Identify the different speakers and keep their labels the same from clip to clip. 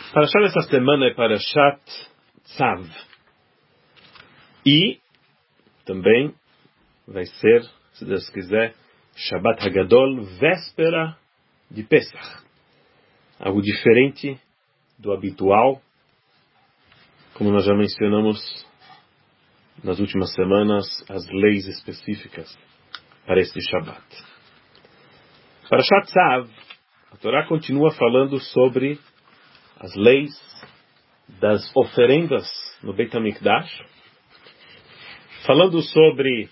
Speaker 1: Parashat essa semana é Parashat Tzav. E também vai ser, se Deus quiser, Shabbat Hagadol, véspera de Pesach. Algo diferente do habitual, como nós já mencionamos nas últimas semanas, as leis específicas para este Shabbat. Parashat Tzav, a Torá continua falando sobre as leis das oferendas no Beit HaMikdash, falando sobre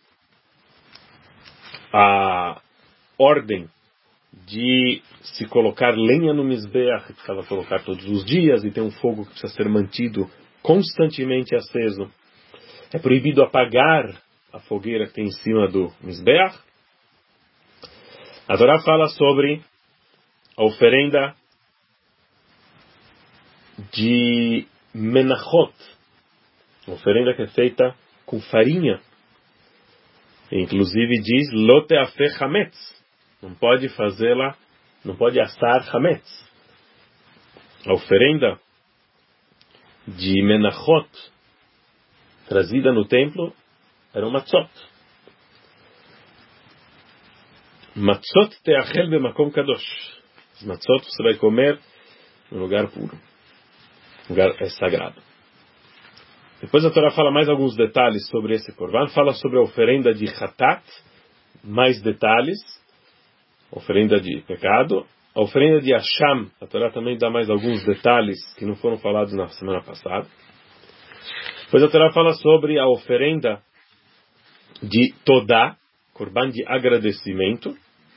Speaker 1: a ordem de se colocar lenha no Mizbeach, que precisava colocar todos os dias, e tem um fogo que precisa ser mantido constantemente aceso. É proibido apagar a fogueira que tem em cima do Mizbeach. A Torá fala sobre a oferenda de menachot, uma oferenda que é feita com farinha. Inclusive diz lote afe chametz, não pode fazê-la, não pode assar chametz. A oferenda de menachot trazida no templo era um matzot. Matzot teachel bemakom kadosh. Os matzot você vai comer no lugar puro, lugar sagrado. Depois a Torá fala mais alguns detalhes sobre esse korban, fala sobre a oferenda de Hatat, mais detalhes, oferenda de pecado, a oferenda de Asham, a Torá também dá mais alguns detalhes que não foram falados na semana passada. Depois a Torá fala sobre a oferenda de Todá, korban de agradecimento.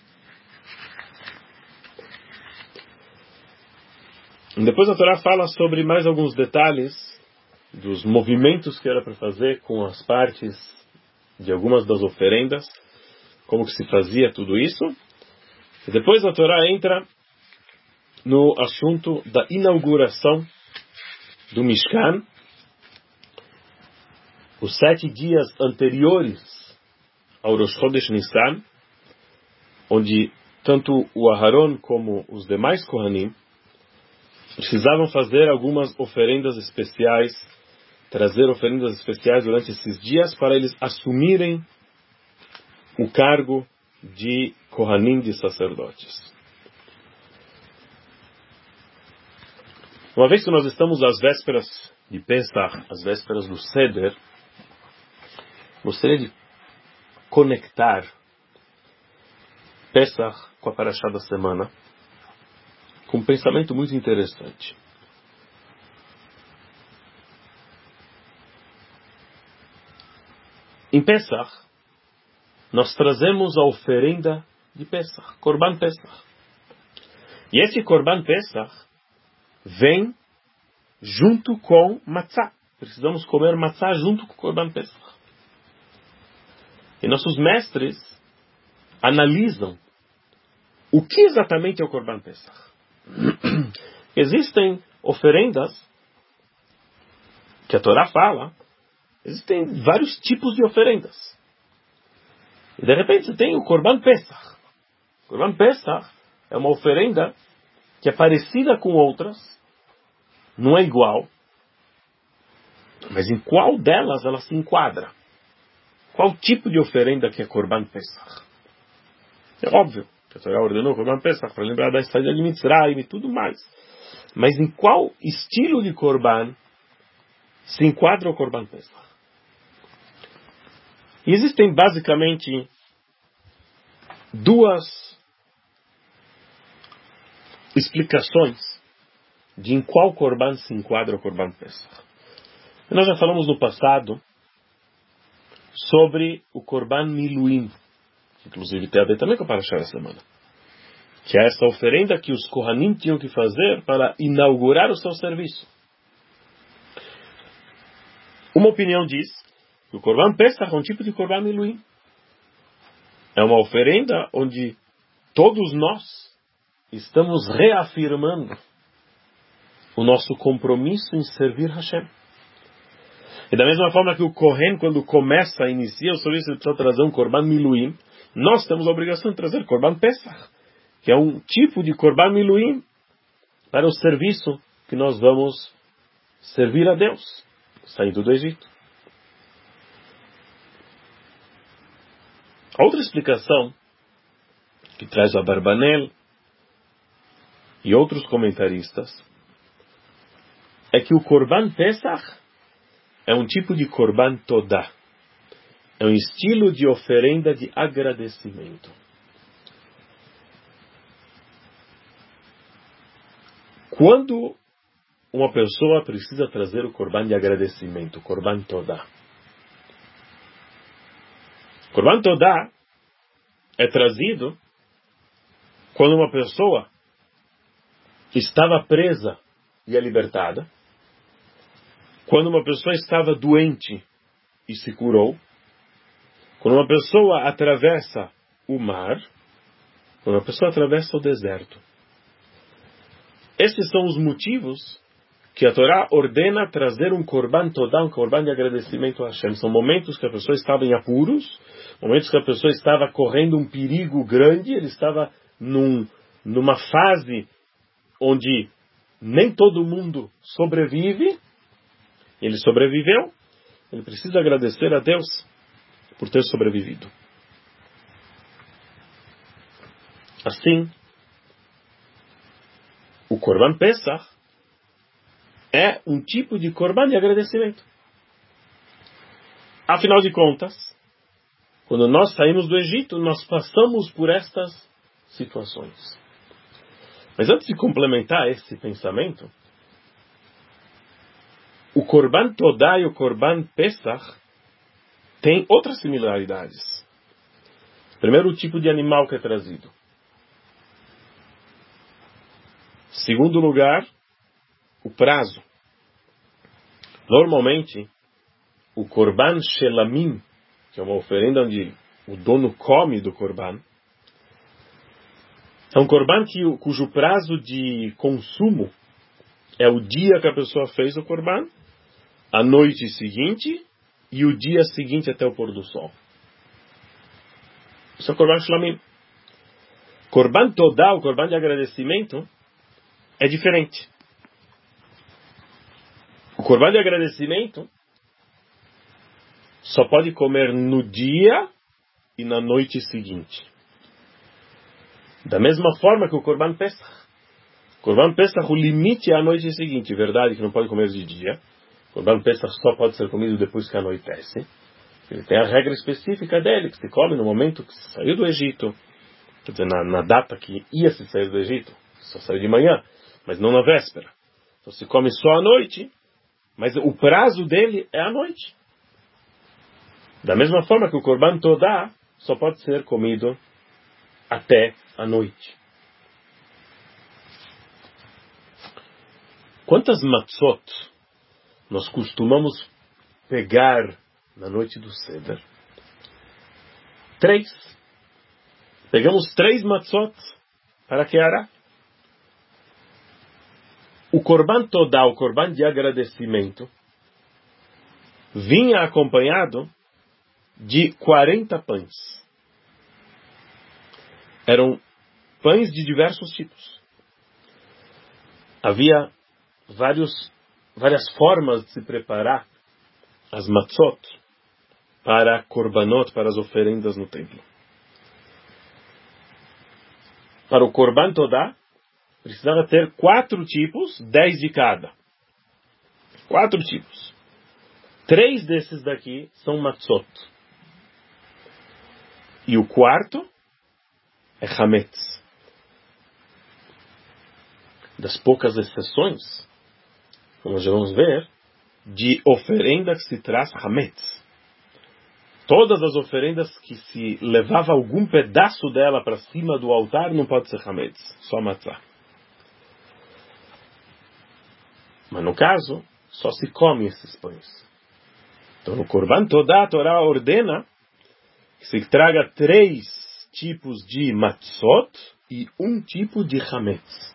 Speaker 1: Depois a Torá fala sobre mais alguns detalhes dos movimentos que era para fazer com as partes de algumas das oferendas, como que se fazia tudo isso. E depois a Torá entra no assunto da inauguração do Mishkan, os 7 dias anteriores ao Rosh Chodesh Nissan, onde tanto o Aharon como os demais Kohanim precisavam fazer algumas oferendas especiais, trazer oferendas especiais durante esses dias para eles assumirem o cargo de Kohanim, de sacerdotes. Uma vez que nós estamos às vésperas de Pesach, às vésperas do Seder, gostaria de conectar Pesach com a Parashá da semana com um pensamento muito interessante. Em Pesach, nós trazemos a oferenda de Pesach, Korban Pesach. E esse Korban Pesach vem junto com matzah. Precisamos comer matzah junto com o Korban Pesach. E nossos mestres analisam o que exatamente é o Korban Pesach. Existem oferendas que a Torá fala, existem vários tipos de oferendas. E de repente você tem o Korban Pesach. O Korban Pesach é uma oferenda que é parecida com outras, não é igual, mas em qual delas ela se enquadra? Qual tipo de oferenda que é Korban Pesach? É óbvio que a Torá ordenou o Korban Pesach para lembrar da saída de Mitzrayim e tudo mais. Mas em qual estilo de Korban se enquadra o Korban Pesach? E existem basicamente duas explicações de em qual Korban se enquadra o Korban Pesach. E nós já falamos no passado sobre o Korban Miluim, que inclusive tem a ver também com a Parashá da semana, que é essa oferenda que os Kohanim tinham que fazer para inaugurar o seu serviço. Uma opinião diz que o Korban Pesach é um tipo de Korban Miluim. É uma oferenda onde todos nós estamos reafirmando o nosso compromisso em servir Hashem. E da mesma forma que o Kohen, quando começa, inicia o serviço, ele precisa trazer um Korban Miluim, nós temos a obrigação de trazer Korban Pesach, que é um tipo de Korban Miluim para o serviço que nós vamos servir a Deus, saindo do Egito. Outra explicação que traz o Abarbanel e outros comentaristas é que o Korban Pesach é um tipo de Korban Todá. É um estilo de oferenda de agradecimento. Quando uma pessoa precisa trazer o Korban de agradecimento, o Korban Todá. O Korban Todá é trazido quando uma pessoa estava presa e é libertada, quando uma pessoa estava doente e se curou, quando uma pessoa atravessa o mar, quando uma pessoa atravessa o deserto. Esses são os motivos que a Torá ordena trazer um Korban Todá, um Korban de agradecimento a Hashem. São momentos que a pessoa estava em apuros, momentos que a pessoa estava correndo um perigo grande, ele estava numa fase onde nem todo mundo sobrevive, ele sobreviveu, ele precisa agradecer a Deus por ter sobrevivido. Assim, o Korban Pesach é um tipo de Korban de agradecimento. Afinal de contas, quando nós saímos do Egito, nós passamos por estas situações. Mas antes de complementar esse pensamento, o Korban Todá e o Korban Pesach têm outras similaridades. Primeiro, o tipo de animal que é trazido. Segundo lugar, o prazo. Normalmente, o Korban Shelamim, que é uma oferenda onde o dono come do Korban, é um Korban cujo prazo de consumo é o dia que a pessoa fez o Korban, a noite seguinte e o dia seguinte até o pôr do sol. Isso é o Korban Shelamim. Korban Todá, o Korban de agradecimento, é diferente. O Korban de agradecimento só pode comer no dia e na noite seguinte. Da mesma forma que o Korban Pesach. O Korban Pesach, o limite é a noite seguinte. Verdade que não pode comer de dia. O Korban Pesach só pode ser comido depois que anoitece. Ele tem a regra específica dele, que se come no momento que se saiu do Egito. Quer dizer, na data que ia se sair do Egito. Só saiu de manhã, mas não na véspera. Então se come só à noite, mas o prazo dele é à noite. Da mesma forma que o Korban Todá só pode ser comido até a noite. Quantas matzot nós costumamos pegar na noite do Seder? 3. Pegamos 3 matzot para Keará. O Korban Todá, o Korban de agradecimento, vinha acompanhado de 40 pães. Eram pães de diversos tipos. Havia várias formas de se preparar as matzot para korbanot, para as oferendas no templo. Para o Korban Todá, precisava ter 4 tipos, 10 de cada. 4 tipos. 3 desses daqui são matzot. E o quarto é hametz. Das poucas exceções, como já vamos ver, de oferenda que se traz hametz. Todas as oferendas que se levava algum pedaço dela para cima do altar não pode ser hametz, só matzah. Mas no caso, só se come esses pães. Então no Korban Todá, a Torá ordena que se traga 3 tipos de matzot e 1 tipo de hametz.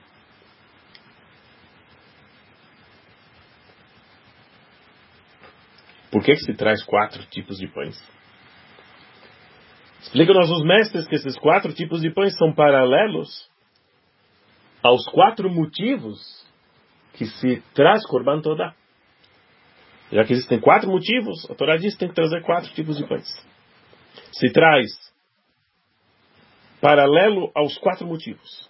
Speaker 1: Por que se traz 4 tipos de pães? Explicam-nos os mestres que esses 4 tipos de pães são paralelos aos 4 motivos que se traz Korban Todá. Já que existem 4 motivos, a Torá diz que tem que trazer 4 tipos de pães. Se traz paralelo aos 4 motivos.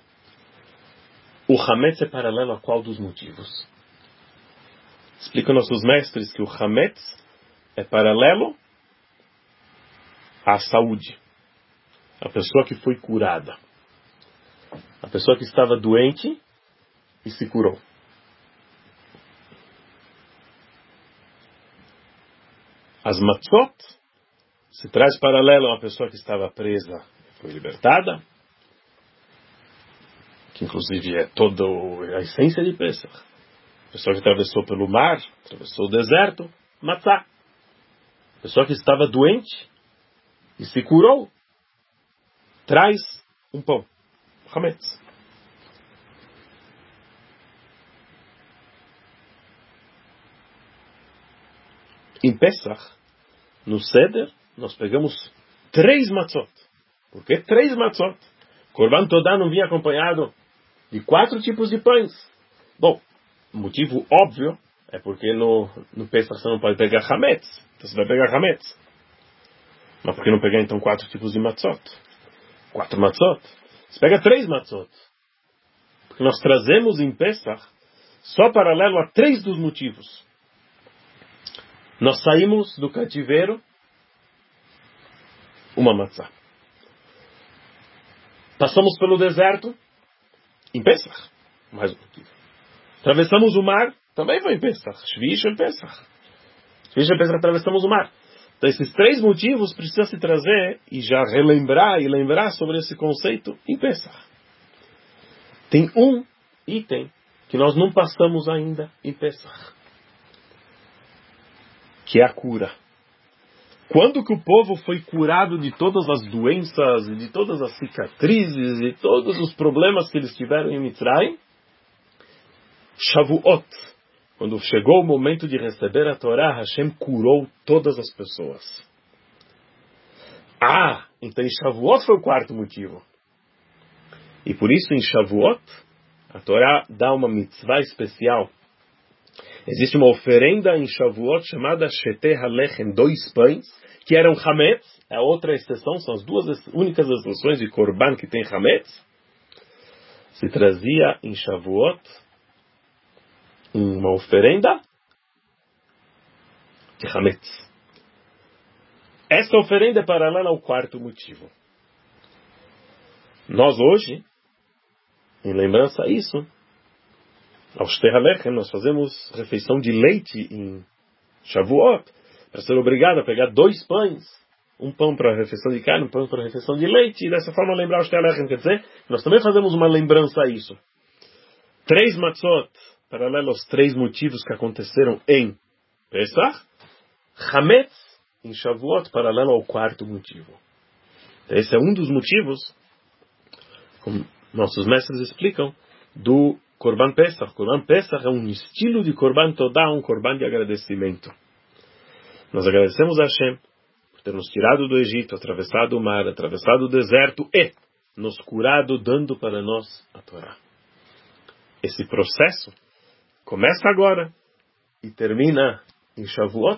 Speaker 1: O Hametz é paralelo a qual dos motivos? Explicam nossos mestres que o Hametz é paralelo à saúde. A pessoa que foi curada. A pessoa que estava doente e se curou. As matzot se traz paralelo a uma pessoa que estava presa e foi libertada, que inclusive é toda a essência de Pesach. A pessoa que atravessou pelo mar, atravessou o deserto, matzah. A pessoa que estava doente e se curou, traz um pão, hametz. Em Pesach, no Seder, nós pegamos 3 matzot. Por que 3 matzot? Korban Todá não vinha acompanhado de 4 tipos de pães. Bom, o motivo óbvio é porque no Pesach você não pode pegar hametz. Então você vai pegar hametz. Mas por que não pegar então 4 tipos de matzot? 4 matzot. Você pega 3 matzot. Porque nós trazemos em Pesach só paralelo a 3 dos motivos. Nós saímos do cativeiro uma matzah. Passamos pelo deserto em Pesach. Mais um motivo. Atravessamos o mar, também foi em Pesach. Shvish em Pesach. Shvish em Pesach, atravessamos o mar. Então esses 3 motivos precisam se trazer e já relembrar e lembrar sobre esse conceito em Pesach. Tem um item que nós não passamos ainda em Pesach, que é a cura. Quando que o povo foi curado de todas as doenças, de todas as cicatrizes, de todos os problemas que eles tiveram em Mitzrayim? Shavuot. Quando chegou o momento de receber a Torá, Hashem curou todas as pessoas. Então em Shavuot foi o 4º motivo. E por isso em Shavuot, a Torá dá uma mitzvah especial. Existe uma oferenda em Shavuot chamada Sheteh HaLechem, 2 pães, que eram Hametz, é a outra exceção, são as 2 únicas exceções de Korban que tem Hametz. Se trazia em Shavuot uma oferenda de Hametz. Essa oferenda é paralela ao 4º motivo. Nós hoje, em lembrança a isso, ao Shtei HaLechem, nós fazemos refeição de leite em Shavuot, para ser obrigado a pegar 2 pães, um pão para a refeição de carne, um pão para a refeição de leite, e dessa forma lembrar o Shtei HaLechem. Quer dizer, nós também fazemos uma lembrança a isso. 3 matzot, paralelo aos 3 motivos que aconteceram em Pesach, Hametz, em Shavuot, paralelo ao 4º motivo. Esse é um dos motivos, como nossos mestres explicam, do Korban Pesach. Korban Pesach é um estilo de Korban Todá, um Korban de agradecimento. Nós agradecemos a Hashem por ter nos tirado do Egito, atravessado o mar, atravessado o deserto e nos curado, dando para nós a Torá. Esse processo começa agora e termina em Shavuot.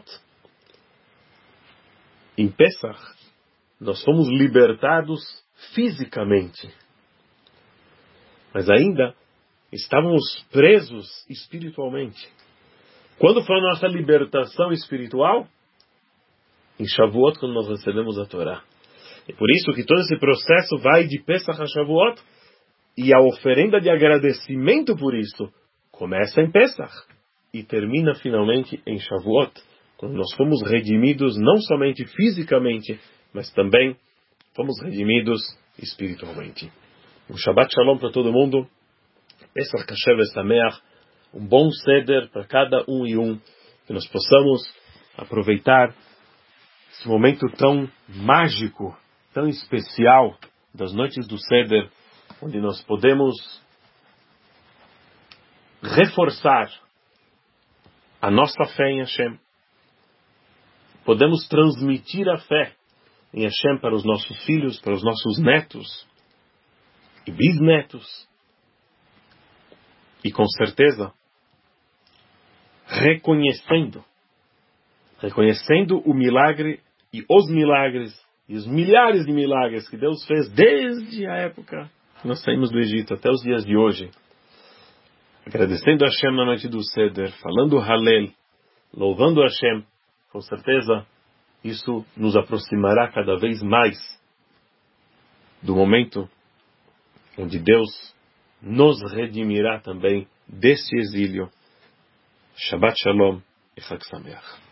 Speaker 1: Em Pesach, nós fomos libertados fisicamente, mas ainda estávamos presos espiritualmente. Quando foi a nossa libertação espiritual? Em Shavuot, quando nós recebemos a Torá. É por isso que todo esse processo vai de Pesach a Shavuot, e a oferenda de agradecimento por isso começa em Pesach e termina finalmente em Shavuot, quando nós fomos redimidos não somente fisicamente, mas também fomos redimidos espiritualmente. Um Shabbat Shalom para todo mundo. Pesach Kasher Vesameach. Um bom Seder para cada um e um. Que nós possamos aproveitar esse momento tão mágico, tão especial das noites do Seder, onde nós podemos reforçar a nossa fé em Hashem. Podemos transmitir a fé em Hashem para os nossos filhos, para os nossos netos e bisnetos. E com certeza reconhecendo o milagre e os milagres e os milhares de milagres que Deus fez desde a época que nós saímos do Egito até os dias de hoje, agradecendo a Hashem na noite do Seder, falando Halel, louvando a Hashem, com certeza isso nos aproximará cada vez mais do momento onde Deus nos redimirá também deste exílio. Shabbat Shalom e Chag Sameach.